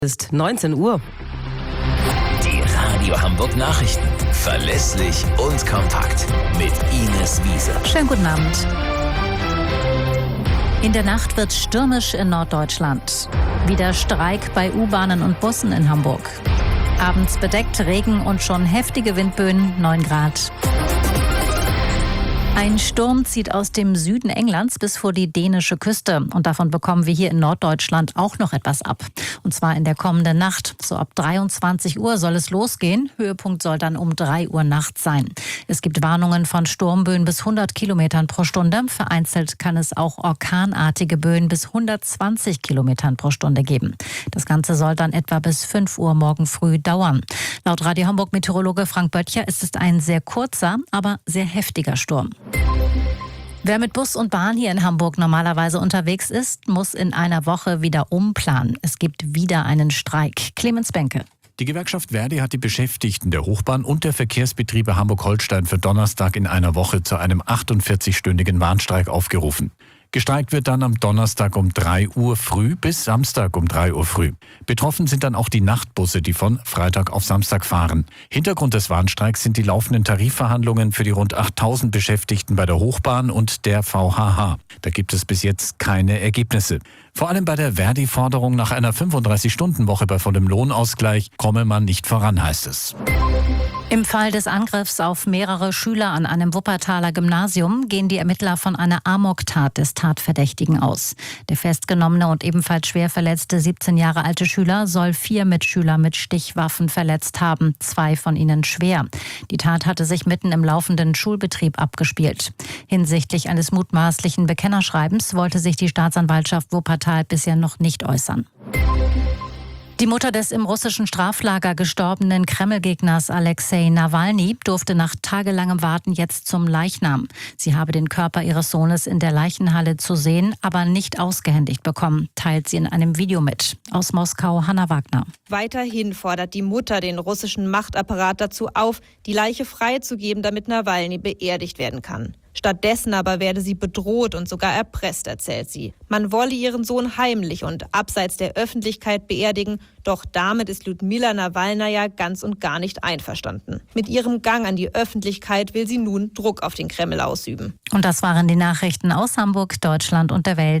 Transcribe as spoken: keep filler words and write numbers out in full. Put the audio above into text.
Ist neunzehn Uhr. Die Radio Hamburg Nachrichten. Verlässlich und kompakt. Mit Ines Wiese. Schönen guten Abend. In der Nacht wird stürmisch in Norddeutschland. Wieder Streik bei U-Bahnen und Bussen in Hamburg. Abends bedeckt Regen und schon heftige Windböen, neun Grad. Ein Sturm zieht aus dem Süden Englands bis vor die dänische Küste. Und davon bekommen wir hier in Norddeutschland auch noch etwas ab. Und zwar in der kommenden Nacht. So ab dreiundzwanzig Uhr soll es losgehen. Höhepunkt soll dann um drei Uhr nachts sein. Es gibt Warnungen von Sturmböen bis hundert Kilometern pro Stunde. Vereinzelt kann es auch orkanartige Böen bis hundertzwanzig Kilometern pro Stunde geben. Das Ganze soll dann etwa bis fünf Uhr morgen früh dauern. Laut Radio Hamburg Meteorologe Frank Böttcher ist es ein sehr kurzer, aber sehr heftiger Sturm. Wer mit Bus und Bahn hier in Hamburg normalerweise unterwegs ist, muss in einer Woche wieder umplanen. Es gibt wieder einen Streik. Clemens Benke. Die Gewerkschaft Verdi hat die Beschäftigten der Hochbahn und der Verkehrsbetriebe Hamburg-Holstein für Donnerstag in einer Woche zu einem achtundvierzig-stündigen Warnstreik aufgerufen. Gestreikt wird dann am Donnerstag um drei Uhr früh bis Samstag um drei Uhr früh. Betroffen sind dann auch die Nachtbusse, die von Freitag auf Samstag fahren. Hintergrund des Warnstreiks sind die laufenden Tarifverhandlungen für die rund achttausend Beschäftigten bei der Hochbahn und der V H H. Da gibt es bis jetzt keine Ergebnisse. Vor allem bei der Verdi-Forderung nach einer fünfunddreißig-Stunden-Woche bei vollem Lohnausgleich komme man nicht voran, heißt es. Im Fall des Angriffs auf mehrere Schüler an einem Wuppertaler Gymnasium gehen die Ermittler von einer Amoktat des Tatverdächtigen aus. Der festgenommene und ebenfalls schwer verletzte siebzehn Jahre alte Schüler soll vier Mitschüler mit Stichwaffen verletzt haben, zwei von ihnen schwer. Die Tat hatte sich mitten im laufenden Schulbetrieb abgespielt. Hinsichtlich eines mutmaßlichen Bekennerschreibens wollte sich die Staatsanwaltschaft Wuppertal bisher noch nicht äußern. Die Mutter des im russischen Straflager gestorbenen Kreml-Gegners Alexei Nawalny durfte nach tagelangem Warten jetzt zum Leichnam. Sie habe den Körper ihres Sohnes in der Leichenhalle zu sehen, aber nicht ausgehändigt bekommen, teilt sie in einem Video mit. Aus Moskau, Hanna Wagner. Weiterhin fordert die Mutter den russischen Machtapparat dazu auf, die Leiche freizugeben, damit Nawalny beerdigt werden kann. Stattdessen aber werde sie bedroht und sogar erpresst, erzählt sie. Man wolle ihren Sohn heimlich und abseits der Öffentlichkeit beerdigen, doch damit ist Ljudmila Nawalnaja ganz und gar nicht einverstanden. Mit ihrem Gang an die Öffentlichkeit will sie nun Druck auf den Kreml ausüben. Und das waren die Nachrichten aus Hamburg, Deutschland und der Welt.